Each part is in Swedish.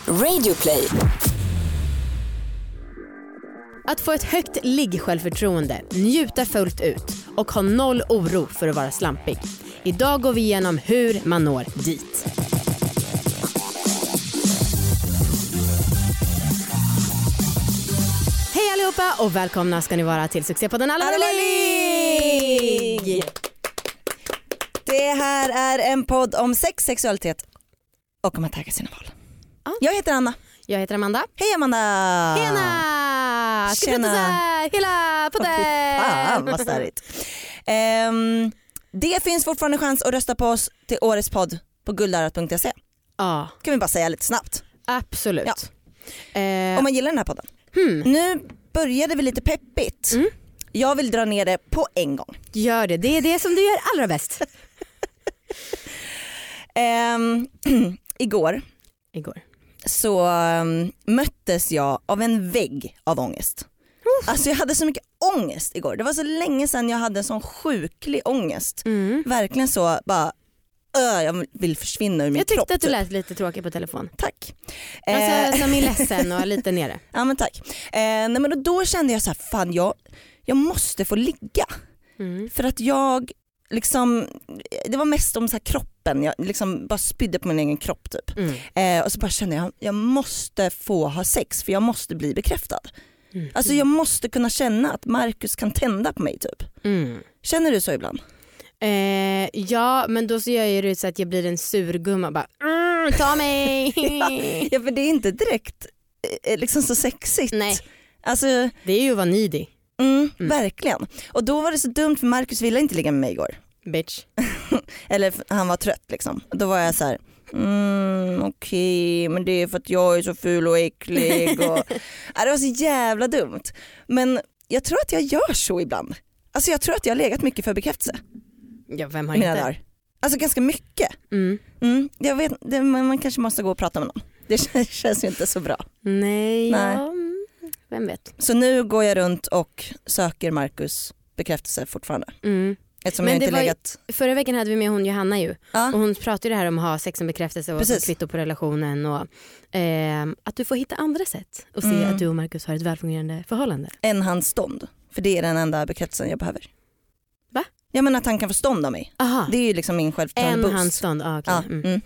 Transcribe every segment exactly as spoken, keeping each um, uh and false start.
Radioplay. Att få ett högt ligg-självförtroende, njuta fullt ut och ha noll oro för att vara slampig. Idag går vi igenom hur man når dit. Hej allihopa och välkomna ska ni vara till succépodden Allvarlig! Det här är en podd om sex, sexualitet och om att tagga sina val. Ah. Jag heter Anna. Jag heter Amanda. Hej Amanda! Tjena! Ska Tjena! prata så här hela podden! Fan vad stärigt. um, Det finns fortfarande chans att rösta på oss till årets podd på guldarat punkt se. Ja, Kan vi bara säga lite snabbt. absolut. Ja. Eh, Om man gillar den här podden. hmm. Nu började vi lite peppigt. Mm. Jag vill dra ner det på en gång. Gör det, det är det som du gör allra bäst. um, Igår Igår. så um, möttes jag av en vägg av ångest. Uh. Alltså jag hade så mycket ångest igår. Det var så länge sedan jag hade sån sjuklig ångest. Mm. Verkligen så bara öh, jag vill försvinna ur min Jag tyckte kropp. att du typ. lät lite tråkig på telefon. Tack. Alltså Eh, som är ledsen och lite nere. ja men tack. Eh, nej, men då, då kände jag så här, fan jag, jag måste få ligga. Mm. För att jag liksom, det var mest om så här kroppen. Jag liksom bara spydde på min egen kropp typ. Mm. Eh, och så bara kände jag, jag måste få ha sex för jag måste bli bekräftad. Mm. Alltså jag måste kunna känna att Marcus kan tända på mig typ. Mm. Känner du så ibland? Eh, ja, men då så gör jag det så att jag blir en surgumma bara mm, ta mig. Ja för det är inte direkt eh, liksom så sexigt. Nej, Alltså det är ju att vara needy, mm, mm. verkligen. Och då var det så dumt för Marcus ville inte ligga med mig igår. bitch. Eller han var trött liksom. Då var jag så här. Mm, okej, okay, men det är för att jag är så ful och äcklig och... ja, det var så jävla dumt. Men jag tror att jag gör så ibland. Alltså jag tror att jag har legat mycket för bekräftelse. Ja, vem har Mina inte? dagar. Alltså ganska mycket. Mm. Mm, jag vet, det, man kanske måste gå och prata med någon. Det känns, känns ju inte så bra. Nej, Nej. Ja, mm, vem vet. Så nu går jag runt och söker Marcus bekräftelse fortfarande. Mm. Eftersom Men jag det inte var ju- legat... Förra veckan hade vi med hon Johanna ju. Ja. Och hon pratade ju det här om att ha sex som bekräftelse och Precis. som kvitto på relationen. Och, eh, att du får hitta andra sätt och se Mm. att du och Marcus har ett välfungerande förhållande. En hans stånd. För det är den enda bekräftelsen jag behöver. Va? Jag menar att han kan få stånd av mig. Aha, Det är ju liksom min självförtroende en boost. handstånd. Ah, okay. Ja. mm. Mm.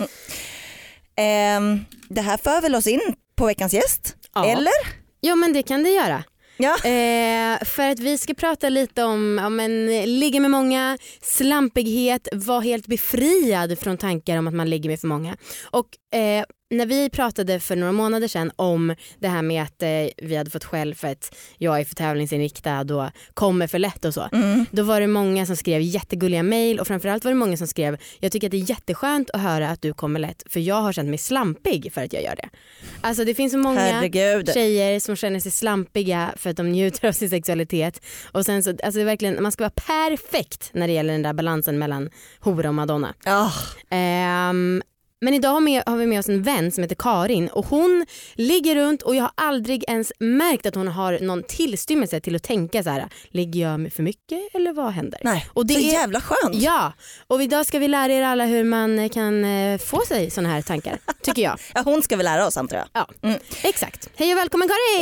Ehm, det här för väl oss in på veckans gäst? Ja. Eller? Ja, men det kan det göra. Ja. Eh, för att vi ska prata lite om ja, men, ligga med många, slampighet, vara helt befriad från tankar om att man ligger med för många. Och eh, när vi pratade för några månader sedan om det här med att eh, vi hade fått skäll för att jag är för tävlingsinriktad och kommer för lätt och så. Mm. Då var det många som skrev jättegulliga mejl och framförallt var det många som skrev jag tycker att det är jätteskönt att höra att du kommer lätt för jag har känt mig slampig för att jag gör det. Alltså det finns så många Herregud. tjejer som känner sig slampiga för att de njuter av sin sexualitet och sen så, alltså det är verkligen, man ska vara perfekt när det gäller den där balansen mellan hora och madonna. Ja. Ehm, men idag har, med, har vi med oss en vän som heter Karin och hon ligger runt och jag har aldrig ens märkt att hon har någon tillstymmelse till att tänka så här: ligger jag med för mycket eller vad händer? Nej, Och det så är- jävla skönt. Ja, och idag ska vi lära er alla hur man kan eh, få sig såna här tankar, tycker jag. Ja, hon ska väl lära oss antar jag. Ja, Mm. exakt. Hej och välkommen Karin!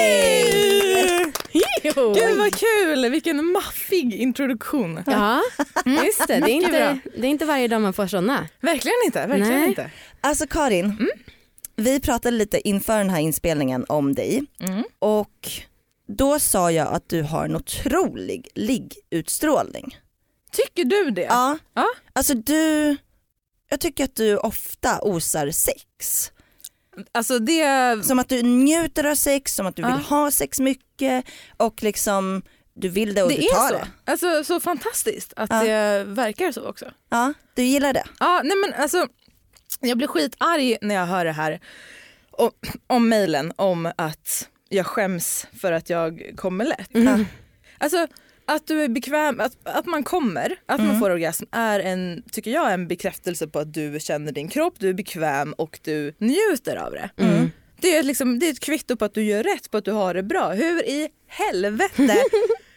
Hej! Jo. Gud vad kul, vilken maffig introduktion. Ja, just det. Det är, Mycket inte, bra. det är inte varje dag man får såna. Verkligen inte, verkligen Nej. inte. Alltså Karin, Mm. vi pratade lite inför den här inspelningen om dig Mm. och då sa jag att du har en otrolig liggutstrålning. Tycker du det? Ja. Ja. Alltså du, jag tycker att du ofta osar sex. Alltså det, Som att du njuter av sex, som att du vill Ja. ha sex mycket och liksom du vill det och det du är tar så. det. Alltså så fantastiskt att Ja. det verkar så också. Ja, du gillar det. Ja, nej men alltså jag blir skitarg när jag hör det här och, om mejlen om att jag skäms för att jag kommer lätt. Mm. Alltså att du är bekväm, att, att man kommer, att Mm. man får orgasm är en, tycker jag, en bekräftelse på att du känner din kropp, du är bekväm och du njuter av det. Mm. Det är, liksom, det är ett kvitto på att du gör rätt, på att du har det bra. Hur i helvete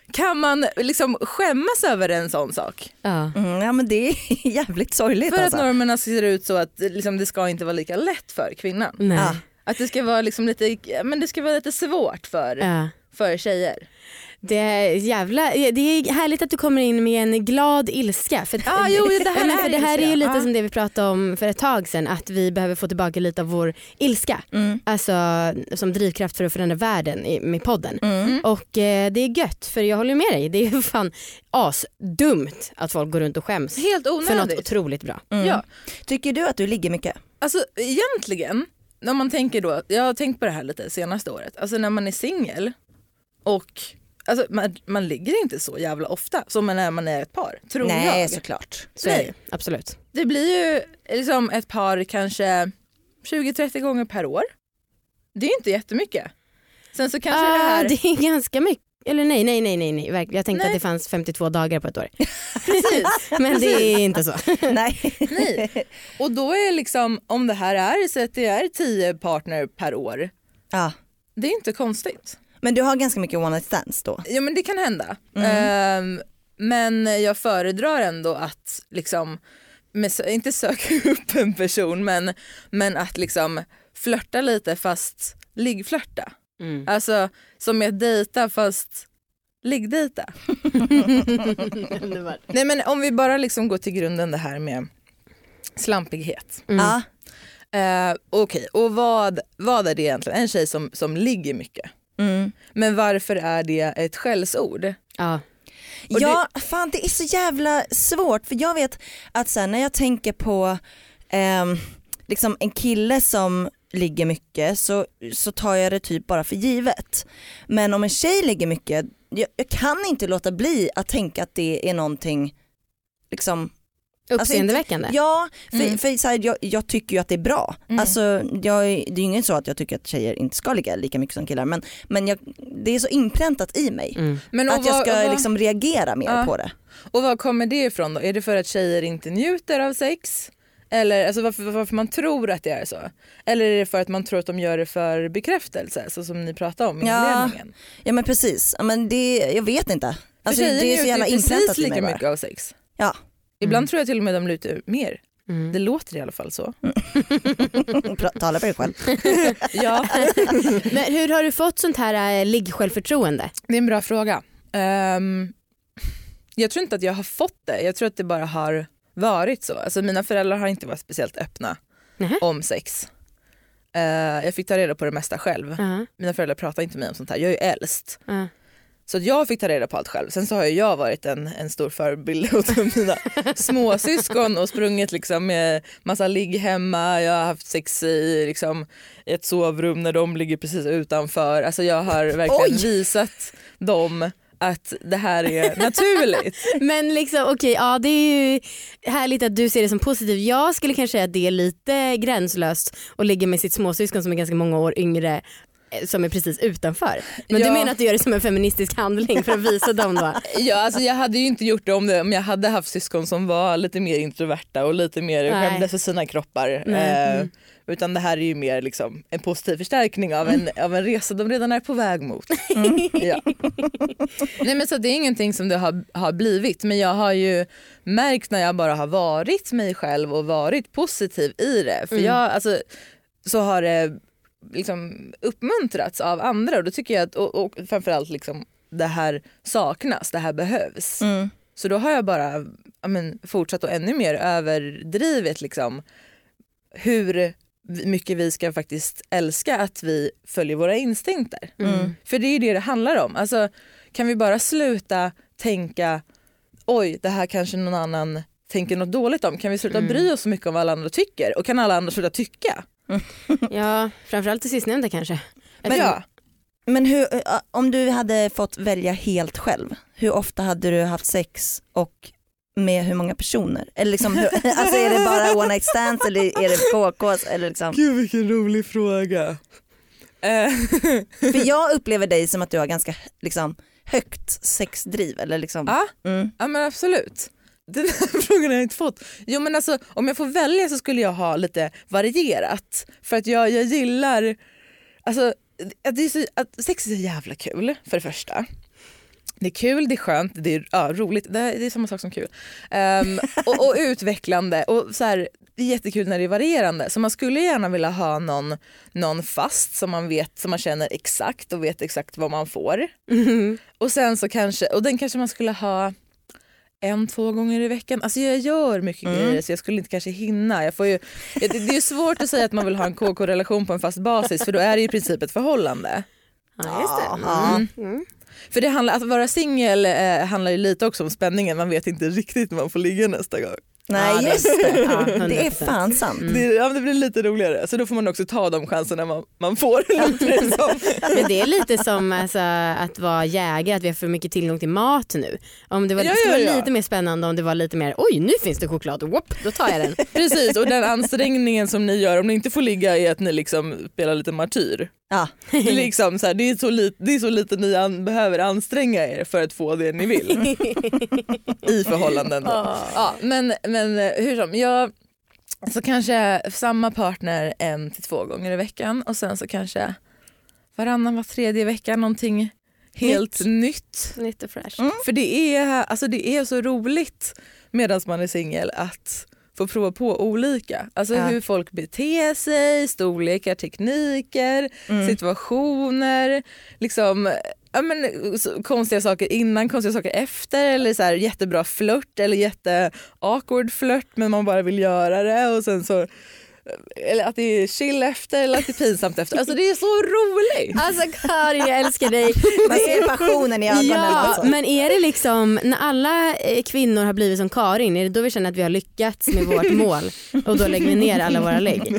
kan man liksom skämmas över en sån sak? Ja. Mm, ja men det är jävligt sorgligt För alltså. att normerna ser ut så att liksom, det ska inte vara lika lätt för kvinnan. Nej. Ja. Att det ska vara liksom lite, men det ska vara lite svårt för, Ja. för tjejer. Det är jävla, det är härligt att du kommer in med en glad ilska. För, Ja, jo, det här men för är det här är ju ilska. lite Ja. som det vi pratade om för ett tag sedan, att vi behöver få tillbaka lite av vår ilska. Mm. Alltså som drivkraft för att förändra världen i, med podden. Mm. Och eh, det är gött, för jag håller med dig. Det är ju fan asdumt att folk går runt och skäms Helt för något onödigt. otroligt bra. Mm. Ja. Tycker du att du ligger mycket? Alltså egentligen, när man tänker då, jag har tänkt på det här lite senaste året, alltså när man är singel och alltså, man, man ligger inte så jävla ofta som när man är ett par, tror Nej jag. såklart. Så är det, Nej. absolut. Det blir ju liksom ett par kanske tjugo till trettio gånger per år. Det är inte jättemycket. Sen så kanske Ah, det här... det är ganska mycket. Eller nej, nej, nej, nej, nej. verkligen. Jag tänkte Nej. att det fanns femtiotvå dagar på ett år. Precis. Men det är inte så. Nej. Nej. Och då är liksom, om det här är så att det är tio partner per år, Ja. det är inte konstigt. Men du har ganska mycket one night stands då? Ja men det kan hända. Mm. Ehm, men jag föredrar ändå att liksom, med, inte söka upp en person men, men att liksom flörta lite fast liggflörta. Mm. Alltså som är dejta fast liggdejta. Nej men om vi bara liksom går till grunden det här med slampighet. Mm. Ja. Uh, Okej, okay. och vad, vad är det egentligen? En tjej som, som ligger mycket. Mm. Men varför är det ett skällsord? Ja. Och Ja, fan det är så jävla svårt för jag vet att så här, när jag tänker på ehm, liksom en kille som ligger mycket så, så tar jag det typ bara för givet. Men om en tjej ligger mycket, jag, jag kan inte låta bli att tänka att det är någonting liksom Uppseendeväckande. Alltså, ja, för, Mm. för så här, jag, jag tycker ju att det är bra. Mm. Alltså, jag, det är ju ingen så att jag tycker att tjejer inte ska ligga lika mycket som killar men, men jag, det är så inpräntat i mig Mm. Men och att jag vad- ska och vad- liksom reagera mer Ja. på det. Och vad kommer det ifrån då? Är det för att tjejer inte njuter av sex? Eller alltså varför, varför man tror att det är så? Eller är det för att man tror att de gör det för bekräftelse, så som ni pratade om i Ja. inledningen? Ja men precis, ja, men det, jag vet inte. Alltså, för tjejer det är så jävla njuter inpräntat precis i lika mig bara. mycket av sex. Ja. Ibland tror jag till och med de lutar mer. Mm. Det låter i alla fall så. Pra- Tala för dig själv. Ja, Men hur har du fått sånt här äh, liggsjälvförtroende? det är en bra fråga. Ehm, jag tror inte att jag har fått det. Jag tror att det bara har varit så. Alltså mina föräldrar har inte varit speciellt öppna Nähä. om sex. Eh, jag fick ta reda på det mesta själv. Ja, Mina föräldrar pratar inte med mig om sånt här. Jag är ju äldst. ja. Så att jag fick ta reda på allt själv. Sen så har ju jag varit en, en stor förebild åt mina småsyskon och sprungit liksom med massa ligg hemma. Jag har haft sex i liksom, ett sovrum när de ligger precis utanför. Alltså jag har verkligen Oj! visat dem att det här är naturligt. Men liksom okej, ja det är ju härligt att du ser det som positivt. Jag skulle kanske säga att det är lite gränslöst att ligga med sitt småsyskon som är ganska många år yngre eh, som är precis utanför. Men Ja. du menar att du gör det som en feministisk handling för att visa dem då? Ja, alltså jag hade ju inte gjort det om, det om jag hade haft syskon som var lite mer introverta och lite mer Nej. skämdes för sina kroppar. Nej. Eh, Mm. Utan det här är ju mer liksom en positiv förstärkning av en, av en resa de redan är på väg mot. Ja. Nej, men så det är ingenting som det har, har blivit, men jag har ju märkt när jag bara har varit mig själv och varit positiv i det. För Mm. jag, alltså, så har det liksom uppmuntrats av andra och då tycker jag att och, och framförallt liksom, det här saknas, det här behövs. Mm. Så då har jag bara ja, men, fortsatt och ännu mer överdrivet liksom, hur mycket vi ska faktiskt älska att vi följer våra instinkter. Mm. För det är ju det det handlar om. Alltså, kan vi bara sluta tänka oj, det här kanske någon annan tänker något dåligt om. Kan vi sluta Mm. bry oss så mycket om vad alla andra tycker? Och kan alla andra sluta tycka? Ja, framförallt det sistnämnda kanske. Men, ja. Men hur, om du hade fått välja helt själv, hur ofta hade du haft sex och med hur många personer? Eller liksom, hur, alltså är det bara one night stands eller är det K Ks? Eller liksom? Gud vilken rolig fråga. Eh, För jag upplever dig som att du har ganska liksom, högt sexdriv. Eller liksom, ja, mm. ja men absolut. Den här frågan har jag inte fått. Jo men alltså om jag får välja så skulle jag ha lite varierat. För att jag, jag gillar, alltså att, det är så, att sex är så jävla kul för det första. Det är kul, det är skönt, det är ja, roligt. Det är, det är samma sak som kul. Um, och, och utvecklande. Och så här, det är jättekul när det är varierande. Så man skulle gärna vilja ha någon, någon fast som man vet, som man känner exakt och vet exakt vad man får. Mm. Och sen så kanske, och den kanske man skulle ha en, två gånger i veckan. Alltså jag gör mycket mm. grejer så jag skulle inte kanske hinna. Jag får ju, det, det är ju svårt att säga att man vill ha en K K-relation på en fast basis för då är det i princip ett förhållande. Ja, just det. Mm. Mm. För det handlar, att vara singel eh, handlar ju lite också om spänningen. Man vet inte riktigt när man får ligga nästa gång. Nej ja, just det, ja, det är fan sant. Mm. Det, ja, det blir lite roligare så då får man också ta de chanserna man, man får. Det Men det är lite som alltså, att vara jägare, att vi har för mycket tillgång till mat nu. Om det var, ja, det skulle ja, ja. vara lite mer spännande om det var lite mer oj nu finns det choklad, whoop, då tar jag den. Precis, och den ansträngningen som ni gör om ni inte får ligga är att ni liksom spelar lite martyr. Ja. Det, är liksom så här, det, är så lite, det är så lite ni an, behöver anstränga er för att få det ni vill i förhållanden. Då. Oh. Ja, men, men hur som, jag så kanske samma partner en till två gånger i veckan och sen så kanske varannan var tredje vecka någonting helt nytt. Nytt och fresh. Mm. För det är, alltså det är så roligt medan man är singel att få prova på olika. Alltså ja. Hur folk beter sig, storlekar, tekniker, mm. situationer, liksom ja, men, konstiga saker innan, konstiga saker efter eller så här, jättebra flört eller jätte awkward flört men man bara vill göra det och sen så eller att det är chill efter eller att det är pinsamt efter. Alltså det är så roligt. Alltså Karin, jag älskar dig. Man ser passionen i ögonen. Ja, alltså. Men är det liksom när alla kvinnor har blivit som Karin, är det då vi känner att vi har lyckats med vårt mål och då lägger vi ner alla våra lägg?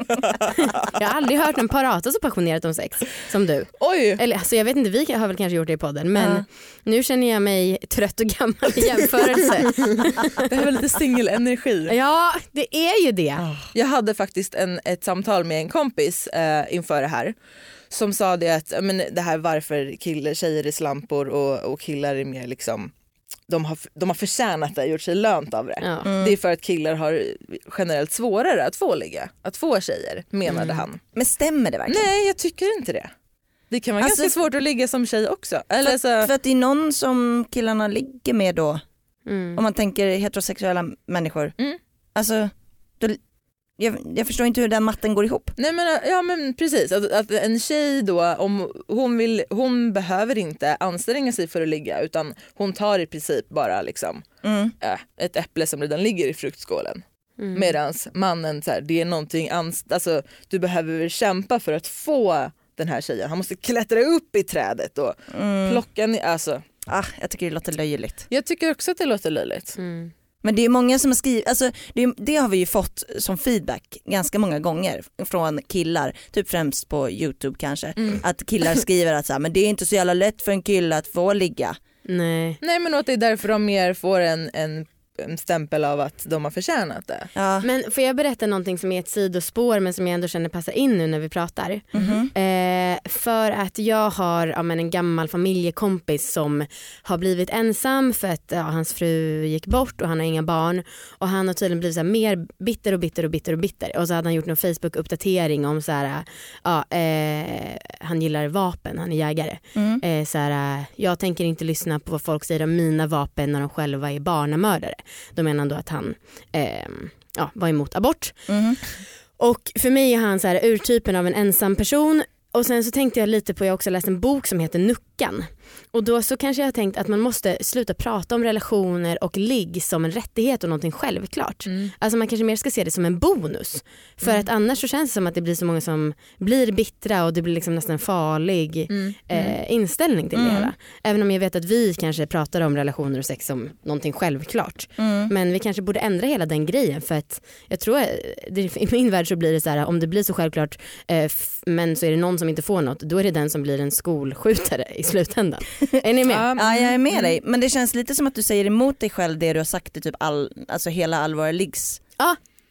Jag har aldrig hört en prata så passionerat om sex som du. Oj. Eller alltså jag vet inte, vi har väl kanske gjort det i podden men ja. Nu känner jag mig trött och gammal i jämförelse. Det är väl lite singelenergi. Ja, det är ju det. Jag hade faktiskt En, ett samtal med en kompis eh, inför det här som sa det att men det här varför killar, tjejer är slampor och, och killar är mer liksom de har, de har förtjänat det, gjort sig lönt av det. Ja. Mm. Det är för att killar har generellt svårare att få ligga, att få tjejer menade mm. han. Men stämmer det verkligen? Nej jag tycker inte det. Det kan vara alltså, ganska svårt att ligga som tjej också. Eller för, så... för att det är någon som killarna ligger med då mm. om man tänker heterosexuella människor. Mm. Alltså då, Jag, jag förstår inte hur den matten går ihop. Nej men ja men precis att, att en tjej då om hon vill hon behöver inte anstränga sig för att ligga utan hon tar i princip bara liksom mm. äh, ett äpple som redan ligger i fruktskålen. Mm. Medans mannen så här, det är någonting anst- alltså du behöver kämpa för att få den här tjejen. Han måste klättra upp i trädet och mm. plocka ner alltså. Ah, jag tycker det låter löjligt. Jag tycker också att det låter löjligt. Mm. Men det är många som har skrivit, alltså det, det har vi ju fått som feedback ganska många gånger från killar, typ främst på YouTube kanske, mm. att killar skriver att så här, men det är inte så jävla lätt för en kille att få ligga. Nej. Nej men att det är därför de mer får en, en, en stämpel av att de har förtjänat det. Ja. Men får jag berätta någonting som är ett sidospår men som jag ändå känner passar in nu när vi pratar? Mm-hmm. Eh, för att jag har ja, men en gammal familjekompis som har blivit ensam för att ja, hans fru gick bort och han har inga barn och han har tydligen blivit så här, mer bitter och bitter och bitter och bitter och så hade han gjort en Facebook-uppdatering om så här, ja, eh, han gillar vapen, han är jägare. Mm. Eh, så här, jag tänker inte lyssna på vad folk säger om mina vapen när de själva är barnamördare. Då menar han då att han eh, ja, var emot abort. Mm. Och för mig är han så här urtypen av en ensam person. Och sen så tänkte jag lite på, jag har också läst en bok som heter Nuckan. Och då så kanske jag har tänkt att man måste sluta prata om relationer och ligg som en rättighet och någonting självklart. Mm. Alltså man kanske mer ska se det som en bonus. För mm. att annars så känns det som att det blir så många som blir bittra och det blir liksom nästan farlig mm. eh, inställning till mm. det hela. Även om jag vet att vi kanske pratar om relationer och sex som någonting självklart. Mm. Men vi kanske borde ändra hela den grejen för att jag tror att i min värld så blir det så här, om det blir så självklart eh, f- men så är det någon som inte får något, då är det den som blir en skolskjutare i slutändan. Är ni med? Ja, jag är med dig. Men det känns lite som att du säger emot dig själv det du har sagt i typ all, alltså hela allvar liggs. Ja,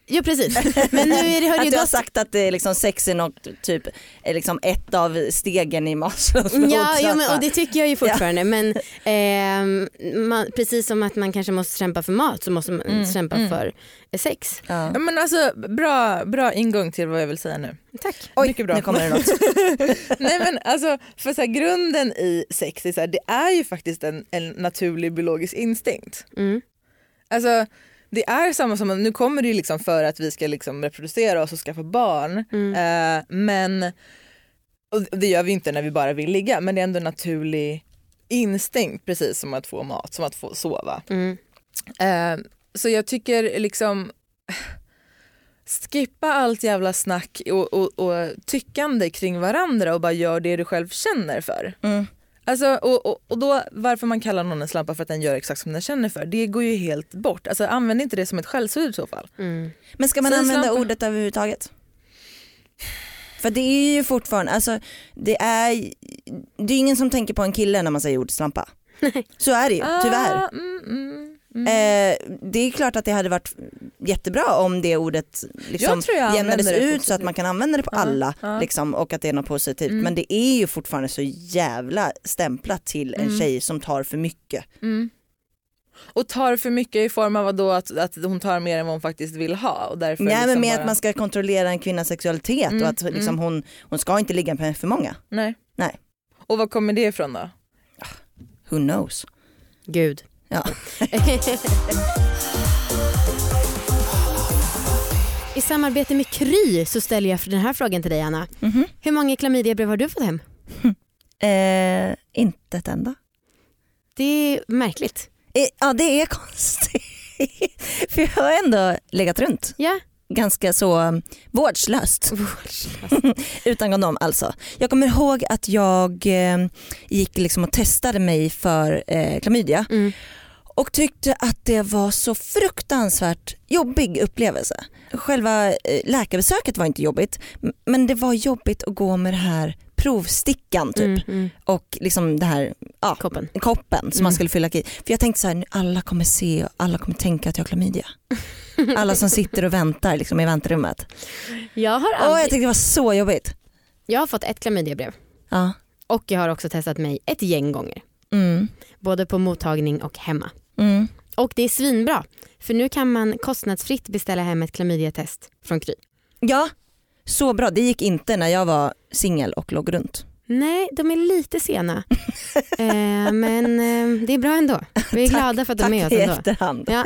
Ja precis. Men nu är det, har det att ju du har gått... sagt att det är liksom sex är något, typ, är liksom ett av stegen i Maslows Ja, behovstrappa. ja men, och det tycker jag ju fortfarande. Ja. Men eh, man, precis som att man kanske måste kämpa för mat så måste man mm, kämpa mm. för sex. Ja. Ja, men alltså, bra, bra ingång till vad jag vill säga nu. Tack. Oj, mycket bra. Nu kommer det något. Nej men alltså, för så här, grunden i sex är, så här, det är ju faktiskt en, en naturlig biologisk instinkt. Mm. Alltså det är samma som, nu kommer det ju liksom för att vi ska liksom reproducera oss och skaffa barn. Mm. Eh, men, och det gör vi inte när vi bara vill ligga, men det är ändå en naturlig instinkt, precis som att få mat, som att få sova. Mm. Eh, så jag tycker liksom skippa allt jävla snack och, och, och tyckande kring varandra och bara gör det du själv känner för. Mm. Alltså, och, och, och då varför man kallar någon en slampa för att den gör exakt som den känner för, det går ju helt bort. Alltså använd inte det som ett skällsord i så fall. Mm. Men ska man Säg använda slampa. ordet överhuvudtaget? För det är ju fortfarande, alltså det är det är ingen som tänker på en kille när man säger ordet slampa. Så är det ju, tyvärr. Ah, mm, mm, mm. Eh, det är klart att det hade varit jättebra om det ordet liksom Jag tror jag jämnades använder det ut så att man kan använda det på Ja, alla ja. liksom, och att det är något positivt. Mm. Men det är ju fortfarande så jävla stämplat till en Mm. tjej som tar för mycket. Mm. Och tar för mycket i form av då att, att hon tar mer än vad hon faktiskt vill ha. Och därför Nej, liksom men med bara... att man ska kontrollera en kvinnas sexualitet Mm, och att liksom, mm. hon, hon ska inte ligga med för många. Nej. Nej. Och vad kommer det ifrån då? Who knows? Gud. Ja. I samarbete med Kry så ställer jag den här frågan till dig, Anna. Mm-hmm. Hur många klamydiabrev har du fått hem? Eh, inte ett enda. Det är märkligt. Eh, ja, det är konstigt. För jag har ändå legat runt. Ja. Ganska så um, vårdslöst. Utan kondom alltså. Jag kommer ihåg att jag eh, gick liksom och testade mig för eh, klamydia. Mm. Och tyckte att det var så fruktansvärt jobbig upplevelse. Själva eh, läkarbesöket var inte jobbigt. Men det var jobbigt att gå med det här provstickan typ. Mm, mm. Och liksom det här ja, Koppen. koppen som Mm. man skulle fylla i. För jag tänkte så här, nu alla kommer se och alla kommer tänka att jag har klamydia. Alla som sitter och väntar liksom, i väntrummet. Jag har, Åh, aldrig... jag tyckte det var så jobbigt. jag har fått ett klamydiabrev. Ja. Och jag har också testat mig ett gäng gånger. Mm. Både på mottagning och hemma. Mm. Och det är svinbra. För nu kan man kostnadsfritt beställa hem ett klamydiatest från Kry. Ja, så bra. Det gick inte när jag var singel och låg runt. Nej, de är lite sena. eh, men eh, det är bra ändå. Vi är Tack, glada för att de är med oss Tack i ändå. efterhand. Ja.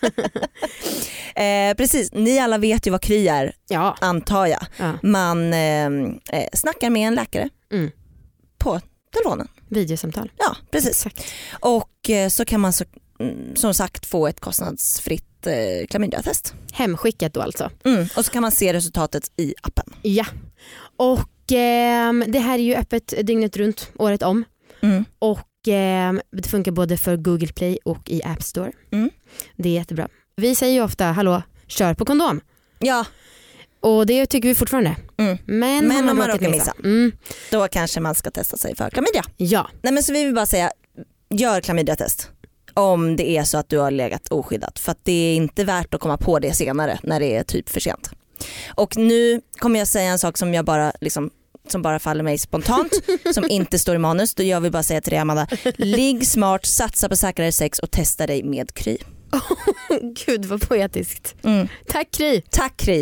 eh, precis, ni alla vet ju vad Kry är, Ja. antar jag. Ja. Man eh, eh, snackar med en läkare Mm. på telefonen. Videosamtal. Ja, precis. Exakt. Och eh, så kan man så, mm, som sagt få ett kostnadsfritt eh, klamydiatest. Hemskickat då alltså. Mm. Och så kan man se resultatet i appen. Ja. Och eh, det här är ju öppet dygnet runt, året om. Mm. Och eh, det funkar både för Google Play och i App Store. Mm. Det är jättebra. Vi säger ju ofta, hallå, kör på kondom. Ja, Och det tycker vi fortfarande. mm. Men, Men har man om man råkat råkar missa. missa. Mm. då kanske man ska testa sig för klamydia. Ja. Nej, men så vi vill bara säga, gör klamydiatest om det är så att du har legat oskyddat. För att det är inte värt att komma på det senare när det är typ för sent. Och nu kommer jag säga en sak som jag bara liksom, som bara faller mig spontant, som inte står i manus. Då jag vill bara säga till dig, Amanda, ligg smart, satsa på säkrare sex och testa dig med Kry. Gud vad poetiskt. Mm. Tack Kry. Tack Kry.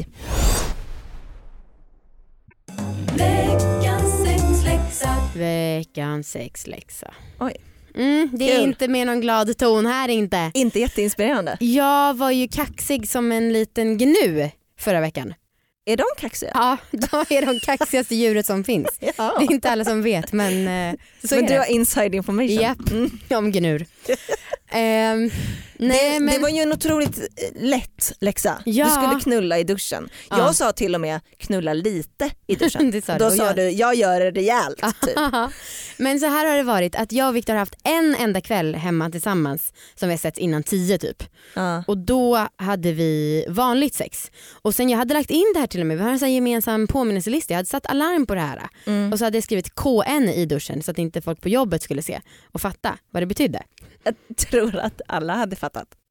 Veckans sexläxa. Veckans sexläxa. Oj. Mm, det är Kul. inte med någon glad ton här inte. Inte jätteinspirerande. Jag var ju kaxig som en liten gnu förra veckan. Är de kaxiga? Ja, de är de kaxigaste djuret som finns. Ja. Det är inte alla som vet, men eh, så Men är du det. har inside information. Japp, Mm. om gnur. Ehm, nej, det, men... det var ju en otroligt eh, lätt läxa. Ja. Du skulle knulla i duschen. Ja. Jag sa till och med knulla lite i duschen. Det sa du. Då Och sa jag- du, jag gör det rejält. Typ. Men så här har det varit att jag och Viktor har haft en enda kväll hemma tillsammans som vi har sett innan tio typ. Ja. Och då hade vi vanligt sex. Och sen jag hade lagt in det här till och med, vi har en sån här gemensam påminnelselista. Jag hade satt alarm på det här. Mm. Och så hade jag skrivit K N i duschen så att inte folk på jobbet skulle se och fatta vad det betydde. Jag tror att alla hade fattat.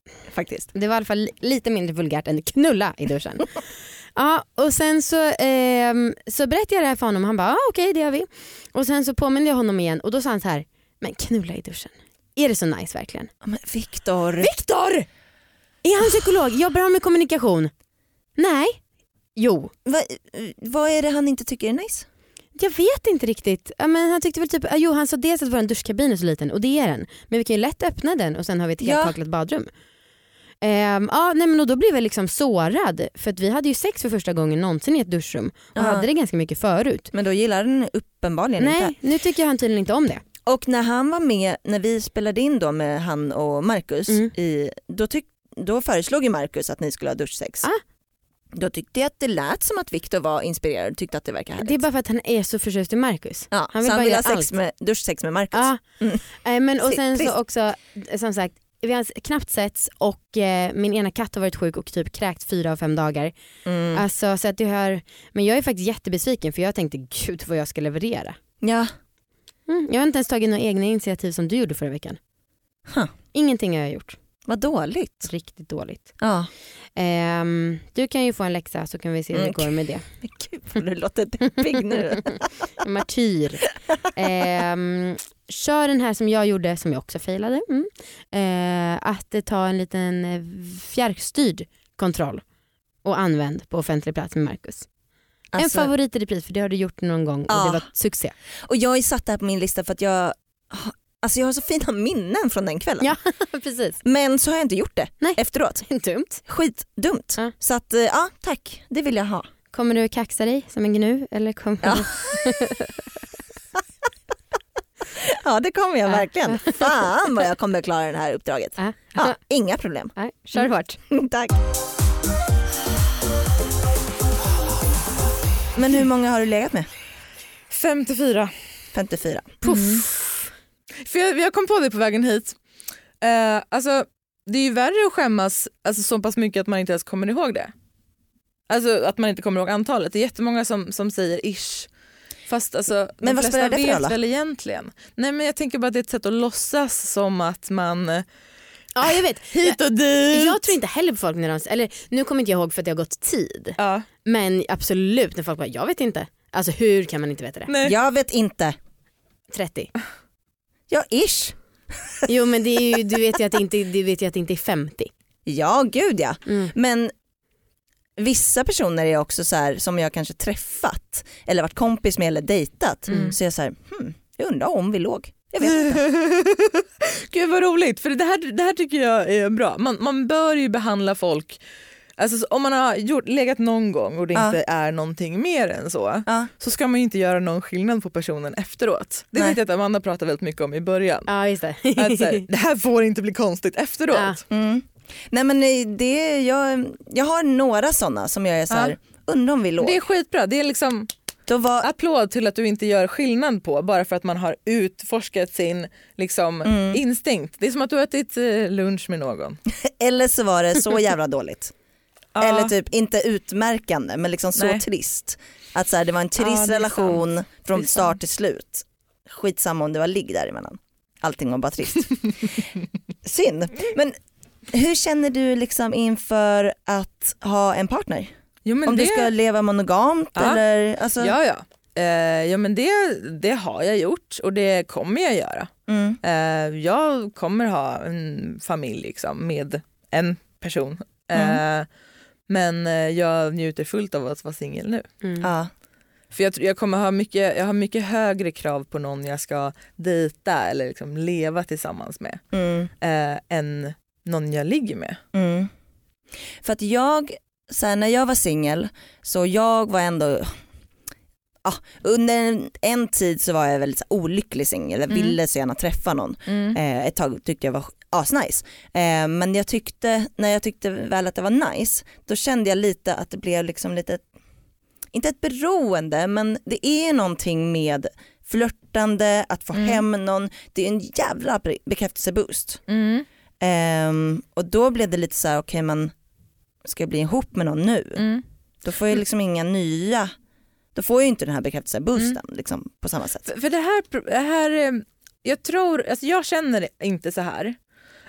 faktiskt. Det var i alla fall lite mindre vulgärt än knulla i duschen. Ja, och sen så, eh, så berättade jag det här för honom och han bara, ah, okej okay, det gör vi. Och sen så påminner jag honom igen och då sa han så här, men knulla i duschen. Är det så nice verkligen? Men Viktor! Viktor! Är han psykolog? Jobbar han med kommunikation? Nej. Jo. Va, vad är det han inte tycker är nice? Jag vet inte riktigt. Ja, men han tyckte väl typ, jo han sa dels att vår duschkabin är så liten och det är den. Men vi kan ju lätt öppna den och sen har vi ett helt ja. kaklat badrum. Um, ja, nej, men då blev jag liksom sårad för att vi hade ju sex för första gången någonsin i ett duschrum och Aha. hade det ganska mycket förut. Men då gillar den uppenbarligen nej, inte. Nej, nu tycker han tydligen inte om det. Och när han var med, när vi spelade in då med han och Marcus, mm. i, då, tyck, då föreslog ju Marcus att ni skulle ha duschsex. Ah. Då tyckte jag att det lät som att Viktor var inspirerad och tyckte att det verkar härligt. Det är bara för att han är så förtjust i Marcus. Ja, han vill så bara han vill ha göra sex med, duschsex med Marcus. Ja. Mm. Äh, men, och sen Trist. så också, som sagt, vi har knappt setts och eh, min ena katt har varit sjuk och typ kräkt fyra av fem dagar. Mm. Alltså, så att det hör, men jag är faktiskt jättebesviken för jag tänkte gud vad jag ska leverera. Ja. Mm, jag har inte ens tagit några egna initiativ som du gjorde förra veckan. Huh. Ingenting har jag gjort. Vad dåligt. Riktigt dåligt. Ja. Um, du kan ju få en läxa så kan vi se hur det Mm. går med det. Men gud vad du låter deppig nu. Martyr. um, kör den här som jag gjorde som jag också failade. Mm. Uh, att ta en liten fjärrstyrd kontroll och använd på offentlig plats med Marcus. Alltså, en favorit i repris för det har du gjort någon gång och ja. det var succé. och jag är satt där på min lista för att jag, alltså jag har så fina minnen från den kvällen. Ja, precis. Men så har jag inte gjort det Nej. efteråt. Dumt. Skitdumt. Ja. Så att, ja tack, det vill jag ha. Kommer du kaxa dig som en gnu? Eller kommer Ja. du... Ja det kommer jag Ja. verkligen. Fan vad jag kommer klara det här uppdraget. Ja. Ja, inga problem. Nej, kör hårt. Tack. Men hur många har du legat med? femtiofyra. femtiofyra. Puff. Mm. För jag, jag kom på det på vägen hit. Eh, alltså, det är ju värre att skämmas alltså, så pass mycket att man inte ens kommer ihåg det. Alltså att man inte kommer ihåg antalet. Det är jättemånga som, som säger ish. Fast alltså, Men de vad flesta spelar det för vet roll då? väl egentligen. Nej men jag tänker bara att det är ett sätt att låtsas som att man Ja, jag vet. hit och dit. Jag tror inte heller på folk när de, eller nu kommer inte jag ihåg för att det har gått tid. Ja. Men absolut när folk bara, jag vet inte. Alltså hur kan man inte veta det? Nej. Jag vet inte. trettio. Ja ish. Jo men det är ju, du vet ju att det inte, du vet ju att det inte är femtio. Ja gud ja. Mm. Men vissa personer är också så här som jag kanske träffat eller varit kompis med eller dejtat. Mm. Så jag så här, hmm, jag undrar om vi låg. Jag vet inte. Gud vad roligt, för det här, det här tycker jag är bra. Man, man bör ju behandla folk, alltså, om man har gjort, legat någon gång och det Ja. inte är någonting mer än så, Ja. så ska man ju inte göra någon skillnad på personen efteråt. Det Nej. vet jag att Amanda pratade väldigt mycket om i början. Ja just det. Att, så här, det här får inte bli konstigt efteråt. Ja. Mm. Nej men det, jag, jag har några sådana som jag är så här, Ja. undrar om vi låg. Det är skitbra, det är liksom Då var, applåd till att du inte gör skillnad på bara för att man har utforskat sin liksom, Mm. instinkt. Det är som att du har ätit eh, lunch med någon. eller så var det så jävla dåligt. Ja. Eller typ inte utmärkande men liksom så Nej. trist. Att så här, det var en Ja, trist det är relation sant. Det från är start sant. till slut. Skitsamma om det var ligg däremellan. Allting var bara trist. Synd. Men hur känner du liksom inför att ha en partner? Jo, men Om det... du ska leva monogamt Ja. eller? Alltså, Ja, ja. Eh, ja men det, det har jag gjort och det kommer jag göra. mm, Eh, jag kommer ha en familj liksom, med en person. Eh, men eh, jag njuter fullt av att vara singel nu. Mm. ja. För jag, tror- jag kommer ha mycket, jag har mycket högre krav på någon jag ska dejta eller liksom leva tillsammans med Mm, eh, än någon jag ligger med. mm. För att jag, så här, när jag var singel så jag var ändå, ah, under en, en tid så var jag väldigt så här, olycklig singel. Jag Mm. ville så gärna träffa någon. Mm. Eh, ett tag tyckte jag var asnice. Eh, men jag tyckte, när jag tyckte väl att det var nice, då kände jag lite att det blev liksom lite, inte ett beroende, men det är någonting med flörtande, att få Mm. hem någon, det är en jävla be- bekräftelseboost. Mm. Eh, och då blev det lite så här, okej okay, men ska jag bli ihop med någon nu? Mm. Då får jag liksom inga nya, då får jag ju inte den här bekräftelseboosten Mm. liksom, på samma sätt. För, för det här, det här, eh, jag tror, alltså jag känner inte så här.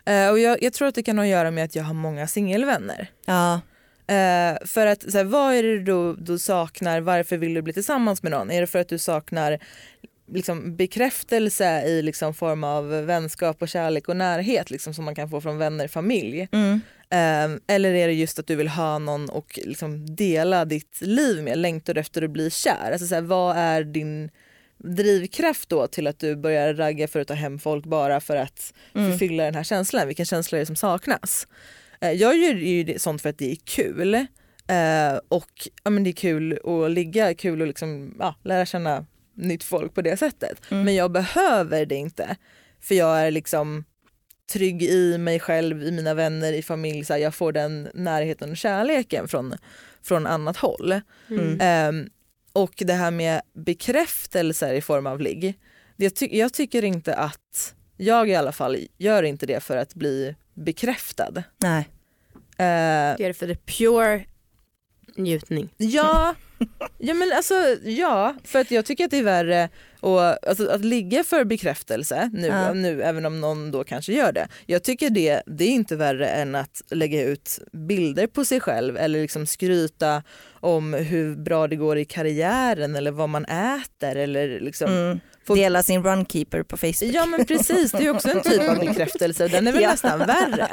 Uh, och jag, jag tror att det kan ha att göra med att jag har många singelvänner. Ja. Uh, för att så här, vad är det då du saknar? Varför vill du bli tillsammans med någon? Är det för att du saknar liksom, bekräftelse i liksom, form av vänskap och kärlek och närhet liksom, som man kan få från vänner och familj? Mm. Uh, eller är det just att du vill ha någon och liksom, dela ditt liv med? Längtar efter att bli kär? Alltså, så här, vad är din drivkraft då till att du börjar ragga för att ta hem folk bara för att mm. förfylla den här känslan? Vilken känsla är det som saknas? Jag gör ju sånt för att det är kul eh, och ja, men det är kul att ligga, kul att liksom, ja, lära känna nytt folk på det sättet. Mm. Men jag behöver det inte för jag är liksom trygg i mig själv, i mina vänner, i familj. Så här, jag får den närheten och kärleken från, från annat håll. Mm. Eh, och det här med bekräftelser i form av ligg. Jag, ty- jag tycker inte att, jag i alla fall gör inte det för att bli bekräftad. Nej. Uh, det är det för the pure njutning. Ja, ja men alltså ja, för att jag tycker att det är värre och, alltså, att ligga för bekräftelse nu, ja. nu, även om någon då kanske gör det. Jag tycker det, det är inte värre än att lägga ut bilder på sig själv eller liksom skryta om hur bra det går i karriären eller vad man äter eller liksom mm. dela sin runkeeper på Facebook. Ja men precis, det är också en typ av bekräftelse. Den är väl ja. nästan värre.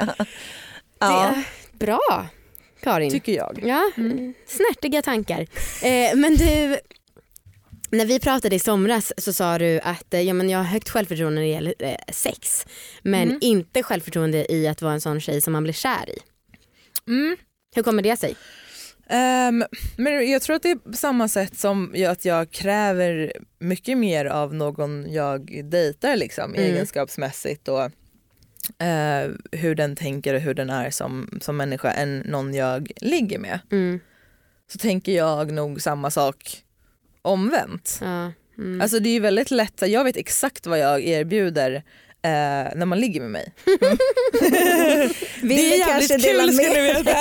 Ja. Det är bra, Karin. Tycker jag. Ja, mm. snärtiga tankar. Eh, men du, när vi pratade i somras så sa du att eh, ja, men jag har högt självförtroende när det gäller eh, sex. Men mm. inte självförtroende i att vara en sån tjej som man blir kär i. Mm. Hur kommer det sig? Um, men jag tror att det är på samma sätt som att jag kräver mycket mer av någon jag dejtar liksom, mm. egenskapsmässigt och uh, hur den tänker och hur den är som, som människa än någon jag ligger med. Mm. Så tänker jag nog samma sak omvänt. Ja. Mm. Alltså det är ju väldigt lätt, jag vet exakt vad jag erbjuder Uh, när man ligger med mig. Mm. Det är jävligt kul, ska ni veta.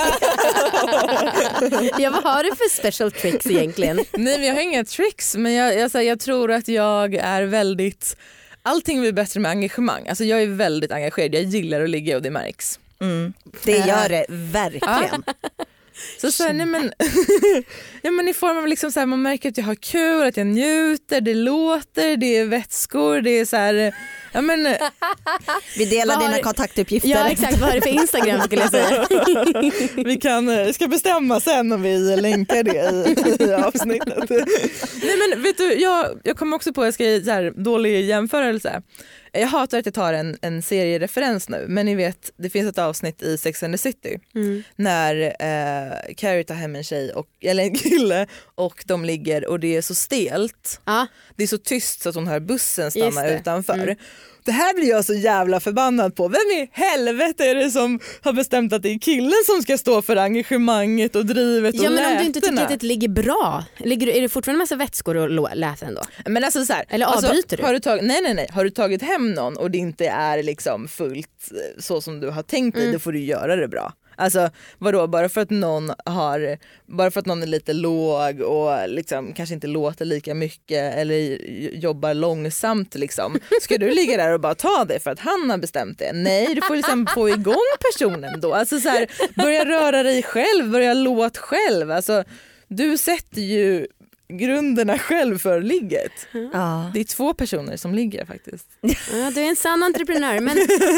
Ja, vad har du för special tricks egentligen? Nej, men jag har inga tricks, men jag, jag, jag, jag tror att jag är väldigt, allting blir bättre med engagemang. Alltså jag är väldigt engagerad, jag gillar att ligga och det märks. Mm. Det gör det verkligen. Ja. Så, så här, nej men, ja, men i form av liksom så här, man märker att jag har kul, att jag njuter, det låter, det är vätskor, det är så här, ja men vi delar dina det? kontaktuppgifter. Ja exakt, vad har du för Instagram skulle jag säga? Vi kan, ska bestämma sen om vi länkar det i, i avsnittet. Nej men vet du, jag, jag kommer också på, jag ska ge så här dålig jämförelse. Jag hatar att jag tar en, en seriereferens nu, men ni vet, det finns ett avsnitt i Sex and the City mm. när eh, Carrie tar hem en tjej, och, eller en kille, och de ligger och det är så stelt. Ah. Det är så tyst så att hon hör bussen stanna utanför. Mm. Det här blir jag så jävla förbannad på. Vem i helvete är det som har bestämt att det är killen som ska stå för engagemanget och drivet och ja, men lätena? Om du inte tycker att det ligger bra, ligger, är det fortfarande en massa vätskor och läten ändå? Men alltså så här, eller avbryter alltså, du? Har du tagit, nej, nej, nej. Har du tagit hem någon och det inte är liksom fullt så som du har tänkt dig, mm. då får du göra det bra. Alltså vadå, bara för att någon har, bara för att någon är lite låg och liksom kanske inte låter lika mycket eller jobbar långsamt liksom, ska du ligga där och bara ta det för att han har bestämt det? Nej, du får liksom få igång personen då. Alltså så här, börja röra dig själv, börja låt själv. Alltså du sätter ju grunderna själv för ligget. Ja. Det är två personer som ligger faktiskt. Ja, du är en sann entreprenör, men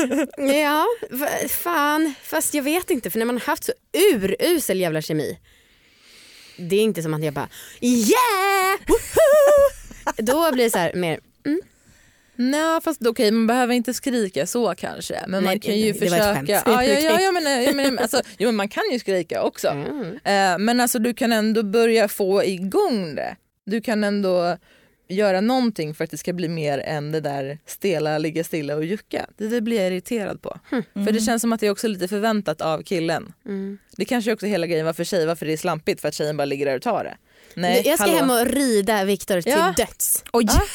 ja, fan, fast jag vet inte, för när man har haft så urusel jävla kemi, det är inte som att jag bara yeah! Woohoo! Då blir det så här mer mm. Nej, fast okej, okay, man behöver inte skrika så kanske, men nej, man kan ju det, försöka. Det ja, ja, ja, ja, men, ja, men, alltså, jo, man kan ju skrika också. Mm. Uh, men alltså du kan ändå börja få igång det. Du kan ändå göra någonting för att det ska bli mer än det där stela, ligga stilla och jucka. Det, det blir jag irriterad på. Mm. För det känns som att det är också lite förväntat av killen. Mm. Det kanske också hela grejen var för tjej, varför det är slampigt för att tjejen bara ligger där och tar det. Nej, jag ska hallå. hem och rida Viktor till ja. döds. Oj, ah.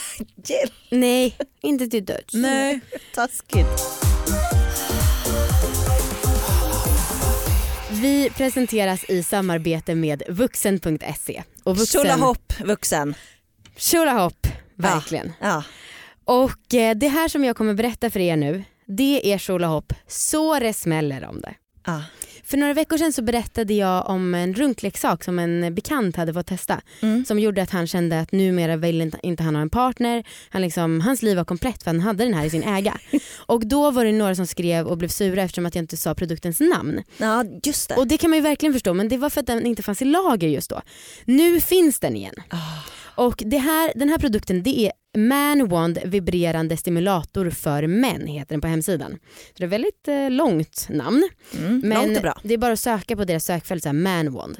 Nej, inte till döds. Nej. Taskigt. Vi presenteras i samarbete med vuxen punkt se. Och vuxen... Tjolahopp, vuxen. Tjolahopp, verkligen. Ja. Ja. Och eh, det här som jag kommer berätta för er nu, det är tjolahopp så det smäller om det. Ah. För några veckor sedan så berättade jag om en runkleksak som en bekant hade fått testa. Mm. Som gjorde att han kände att numera vill inte, inte han ha en partner. Han liksom, hans liv var komplett för han hade den här i sin äga. Och då var det några som skrev och blev sura eftersom att jag inte sa produktens namn. Ja, just det. Och det kan man ju verkligen förstå, men det var för att den inte fanns i lager just då. Nu finns den igen. Oh. Och det här, den här produkten, det är Man-Wand vibrerande stimulator för män, heter den på hemsidan. Så det är väldigt eh, långt namn. Mm, men långt och bra. det är bara att söka på deras sökfält, så här, Man-Wand.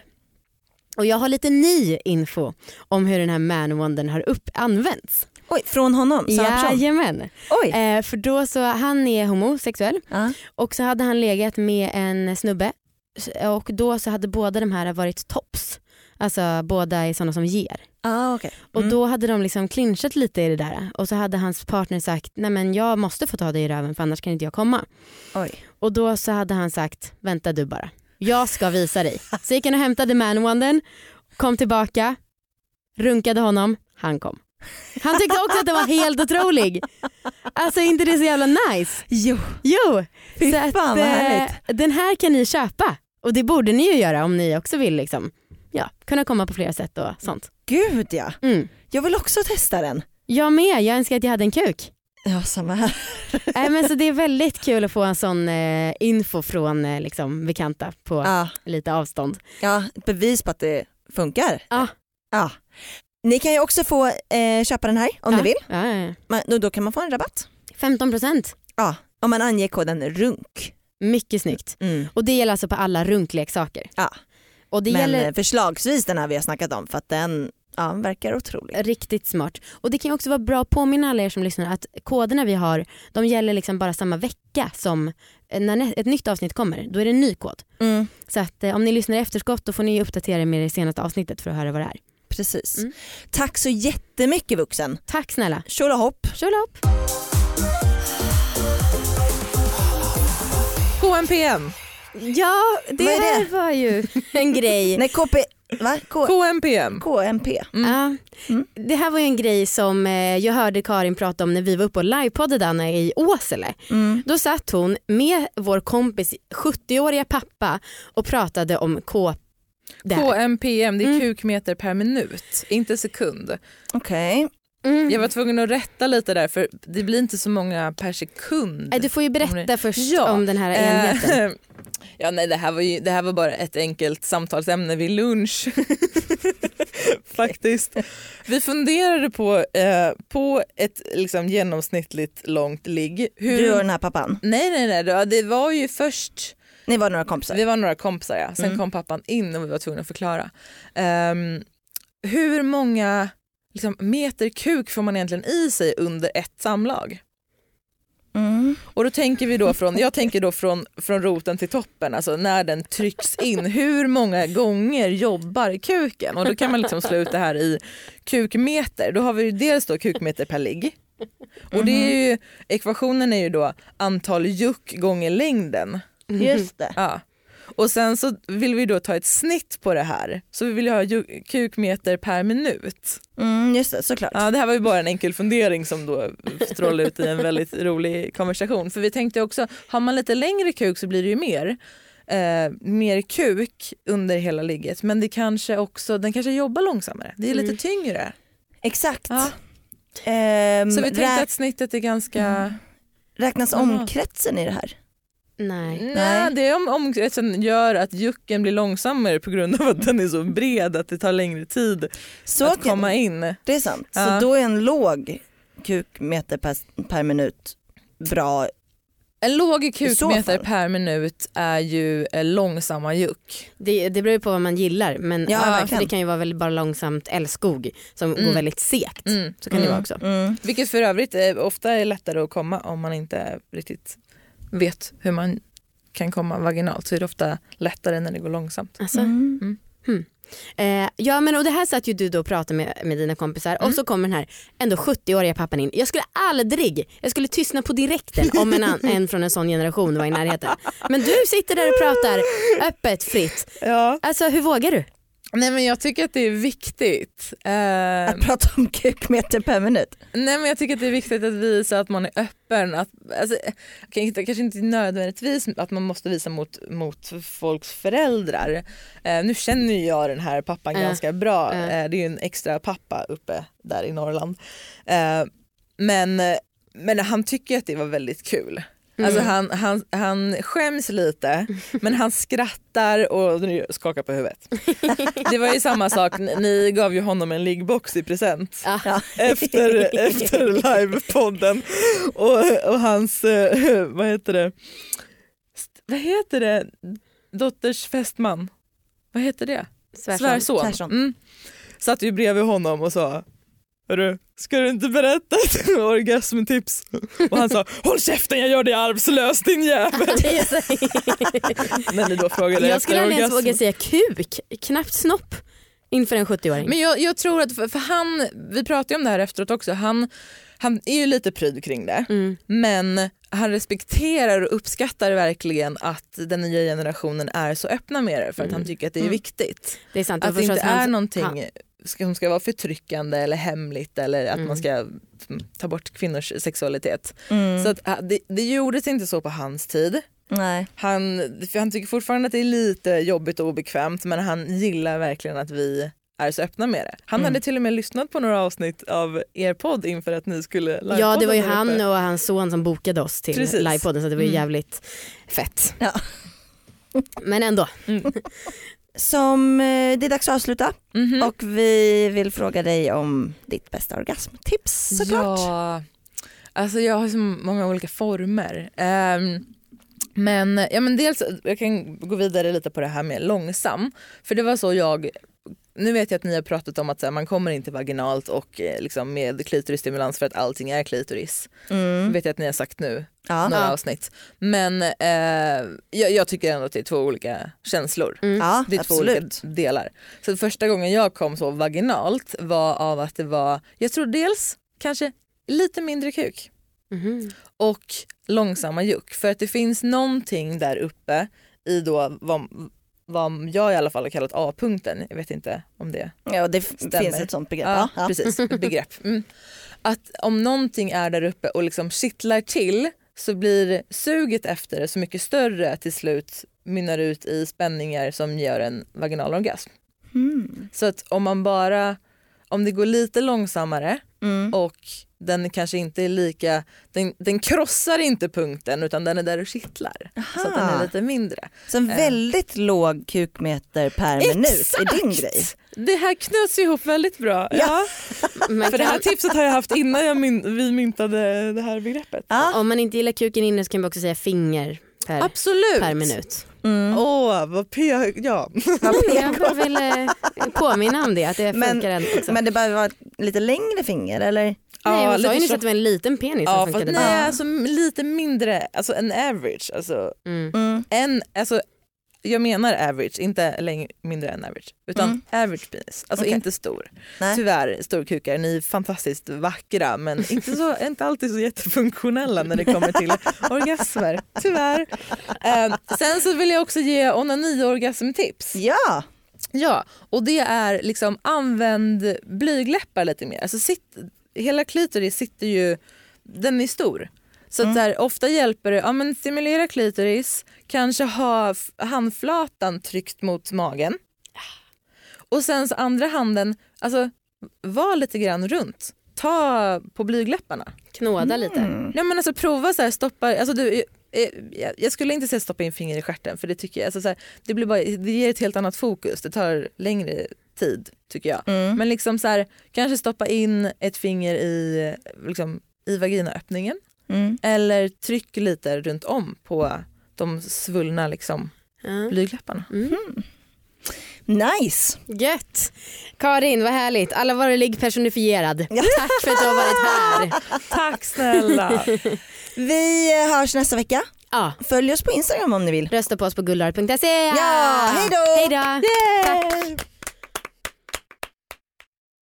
Och jag har lite ny info om hur den här Man-Wanden har upp använts. Oj, från honom? Jajamän. Oj. Eh, för då så, han är homosexuell. Uh. Och så hade han legat med en snubbe. Och då så hade båda de här varit tops. Alltså båda är sådana som ger. Ah, okay. Mm. Och då hade de liksom clinchat lite i det där. Och så hade hans partner sagt, nej men jag måste få ta dig i röven för annars kan inte jag komma. Oj. Och då så hade han sagt, vänta du bara. Jag ska visa dig. Så gick han och hämtade Man-Wanden, kom tillbaka, runkade honom, han kom. Han tyckte också att det var helt otrolig. Alltså inte det är så jävla nice. Jo. Jo. Fy så fan, att, vad härligt. eh, den här kan ni köpa. Och det borde ni ju göra om ni också vill liksom. Ja, kunna komma på flera sätt och sånt. Gud ja. Mm. Jag vill också testa den. Jag med, jag önskar att jag hade en kuk. Ja, samma här. äh, men så det är väldigt kul att få en sån eh, info från eh, liksom, bekanta på Ja. lite avstånd. Ja, ett bevis på att det funkar. Ja. Ja. Ni kan ju också få eh, köpa den här om ja. ni vill. Ja, ja, ja. Men då, då kan man få en rabatt. femton procent. Ja, om man anger koden RUNK. Mycket snyggt. Mm. Och det gäller alltså på alla runkleksaker. Ja. Och det Men gäller förslagsvis den här vi har snackat om för att den ja, verkar otrolig. riktigt smart. Och det kan ju också vara bra att påminna alla er som lyssnar att koderna vi har, de gäller liksom bara samma vecka som när ett nytt avsnitt kommer. Då är det en ny kod. Mm. Så att eh, om ni lyssnar i efterskott då får ni uppdatera er med det senaste avsnittet för att höra vad det är. Precis. Mm. Tack så jättemycket vuxen. Tack snälla. Tjolahopp. Tjolahopp. K M P M. Ja, det, Vad är här det? var ju en grej. Nej, K P... Va? K- K M P M. K M P. Mm. Ja, Mm. det här var ju en grej som eh, jag hörde Karin prata om när vi var uppe och livepoddade Anna i Åsele. Mm. Då satt hon med vår kompis sjuttioåriga pappa och pratade om K. det här. K M P M, det är Mm. kukmeter per minut, inte sekund. Okej. Mm. Jag var tvungen att rätta lite där för det blir inte så många per sekund. Nej, du får ju berätta Om det- först Ja, om den här enheten. Eh, ja, nej, det här var ju det här var bara ett enkelt samtalsämne vid lunch. Faktiskt. Vi funderade på eh, på ett liksom genomsnittligt långt ligg. Hur... Du och den här pappan. Nej, nej, nej. Det- Det var ju först Ni var några kompisar. vi var några kompisar, ja. Sen Mm. kom pappan in och vi var tvungna att förklara. Ehm, hur många liksom, meter kuk får man egentligen i sig under ett samlag? Mm. Och då tänker vi då från, jag tänker då från, från roten till toppen, alltså när den trycks in, hur många gånger jobbar kuken? Och då kan man liksom slå ut det här i kukmeter. Då har vi ju dels då kukmeter per ligg. Och det är ju, ekvationen är ju då antal juck gånger längden. Just det. Ja. Och sen så vill vi då ta ett snitt på det här. Så vi vill ju ha ju- kukmeter per minut. Mm, just det, såklart. Ja, det här var ju bara en enkel fundering som då strålade ut i en väldigt rolig konversation. För vi tänkte också, har man lite längre kuk så blir det ju mer. Eh, mer kuk under hela ligget. Men det kanske också, den kanske jobbar långsammare. Det är lite Mm. tyngre. Exakt. Ja. Ehm, Så vi tänkte rä- att snittet är ganska... räknas Jaha. omkretsen i det här? Nej. Nej, det är om omkretsen gör att jucken blir långsammare på grund av att den är så bred att det tar längre tid Så att komma in. Det är sant. Ja. Så då är en låg kukmeter per, per minut bra. En låg så kukmeter fall. per minut är ju eh, långsamma juck. Det, det beror ju på vad man gillar. Men Ja, ja, verkligen. för det kan ju vara väldigt bara långsamt älskog som Mm. går väldigt segt. Mm. Så kan det vara också. Mm. Vilket för övrigt eh, ofta är lättare att komma om man inte riktigt vet hur man kan komma vaginalt. Så är det ofta lättare när det går långsamt. Alltså, Mm. eh, ja men och det här satt ju du då och pratade med, med dina kompisar Mm. och så kommer den här ändå sjuttioåriga pappan in. Jag skulle aldrig, jag skulle tystna på direkten om en, an, en från en sån generation var i närheten. Men du sitter där och pratar öppet, fritt. Ja. Alltså hur vågar du? Nej men jag tycker att det är viktigt. Uh, att prata om kukmeter per minut. Nej men jag tycker att det är viktigt att visa att man är öppen. Att, alltså, kanske inte nödvändigtvis att man måste visa mot, mot folks föräldrar. Uh, nu känner ju jag den här pappan uh, ganska bra. Uh. Uh, det är ju en extra pappa uppe där i Norrland. Uh, men, men han tycker att det var väldigt kul. Mm. Alltså han, han, han skäms lite men han skrattar och skakar på huvudet. Det var ju samma sak, ni gav ju honom en liggbox i present ja. efter, efter livepodden och, och hans, vad heter det, vad heter det, dotters fästman, vad heter det? Svärson. Svärson. Mm. Satt ju bredvid honom och sa: hörru, ska du inte berätta ett orgasmtips? Och han sa: håll käften, jag gör dig arvslös din jävel. När ni då frågade jag skulle aldrig ens våga säga kuk, knappt snopp inför en sjuttioåring. Men jag, jag tror att för, för han, vi pratade om det här efteråt också, han, han är ju lite pryd kring det. Mm. Men han respekterar och uppskattar verkligen att den nya generationen är så öppna med det för att mm. han tycker att det är mm. viktigt. Det är sant, att det inte är han, någonting ska, som ska vara förtryckande eller hemligt eller att mm. man ska ta bort kvinnors sexualitet. Mm. Så att, det, det gjordes inte så på hans tid. Nej. Han, för han tycker fortfarande att det är lite jobbigt och obekvämt men han gillar verkligen att vi är så öppna med det. Han mm. hade till och med lyssnat på några avsnitt av er podd inför att ni skulle livepodda. Ja, det var ju han uppe. Och hans son som bokade oss till Precis. livepodden så det var ju mm. jävligt fett. Ja. Men ändå. Mm. Som det är dags att avsluta mm-hmm. och vi vill fråga dig om ditt bästa orgasmtips såklart. Ja, alltså jag har så många olika former. Um, men, ja, men dels, jag kan gå vidare lite på det här med långsam. För det var så jag, nu vet jag att ni har pratat om att så här, man kommer inte vaginalt och eh, liksom med klitorisstimulans för att allting är klitoris. Mm. Det vet jag att ni har sagt nu. Ja. Några ja. avsnitt. Men eh, jag, jag tycker ändå att det är två olika känslor. Mm. Ja, det är absolut. Två olika delar. Så första gången jag kom så vaginalt var av att det var, jag tror dels kanske lite mindre kuk. Mm. Och långsamma juck. För att det finns någonting där uppe i då vad, vad jag i alla fall har kallat A-punkten. Jag vet inte om det Ja, det stämmer. Finns ett sånt begrepp. Ja, ja. Precis, ett begrepp. Mm. Att om någonting är där uppe och liksom kittlar till så blir suget efter det så mycket större till slut mynnar ut i spänningar som gör en vaginal orgasm. Mm. Så att om man bara, om det går lite långsammare mm. och den kanske inte är lika, den, den krossar inte punkten utan den är där och kittlar. Aha. Så att den är lite mindre. Så en väldigt uh. låg kukmeter per Exakt. minut är din grej. Det här knöts ihop väldigt bra. Ja. Ja. För det här tipset har jag haft innan jag min, vi myntade det här begreppet. Ja. Om man inte gillar kuken inne så kan man också säga finger per, Absolut. per minut. Åh, mm. oh, vad pe... Ja. Jag vill påminna om det, att det men, funkar också. Men det behöver vara lite längre finger, eller? Nej, jag sa ju nyss att det var en liten penis ja, som funkade. Nej, alltså lite mindre, alltså en average. Alltså, mm. Mm. En, alltså, jag menar average, inte längre, mindre än average. Utan mm. average penis, alltså okay. inte stor. Nej. Tyvärr, storkukar, ni är fantastiskt vackra men inte, så, inte alltid så jättefunktionella när det kommer till orgasmer. Tyvärr. Eh, sen så vill jag också ge onani-orgasmtips. Ja! Ja, och det är liksom använd blygläppar lite mer. Alltså sitt, hela klitoris sitter ju, den är stor. Så mm. att där, ofta hjälper det, ja men stimulera klitoris, kanske ha handflatan tryckt mot magen. Och sen så andra handen, alltså var lite grann runt. Ta på blygläpparna. Knåda mm. lite. Ja men alltså prova så här, stoppa, alltså du, jag skulle inte säga stoppa in finger i stjärten för det tycker jag, alltså så här, det blir bara, det ger ett helt annat fokus, det tar längre tid tycker jag. Mm. Men liksom så här, kanske stoppa in ett finger i, liksom, i vaginaöppningen. Mm. Eller tryck lite runt om på de svullna liksom, mm. blygläpparna. Mm. Nice! Gött! Karin, vad härligt. Alla var ligg personifierad. Ja. Tack för att du har varit här. Tack snälla. Vi hörs nästa vecka. Ja. Följ oss på Instagram om ni vill. Rösta på oss på gullar punkt se. Ja, hej då! Hej då! Yeah. Tack.